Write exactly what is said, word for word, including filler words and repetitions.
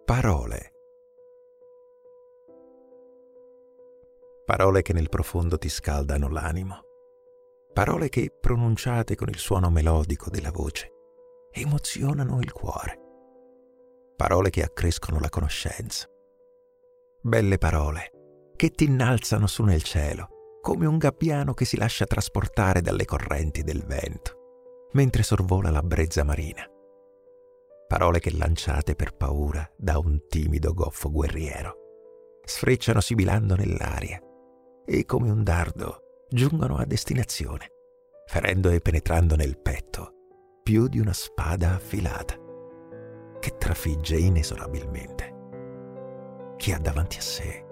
Parole. Parole che nel profondo ti scaldano l'animo. Parole che, pronunciate con il suono melodico della voce, emozionano il cuore. Parole che accrescono la conoscenza. Belle parole che ti innalzano su nel cielo, come un gabbiano che si lascia trasportare dalle correnti del vento, mentre sorvola la brezza marina. Parole che lanciate per paura da un timido goffo guerriero sfrecciano sibilando nell'aria e come un dardo giungono a destinazione, ferendo e penetrando nel petto più di una spada affilata che trafigge inesorabilmente chi ha davanti a sé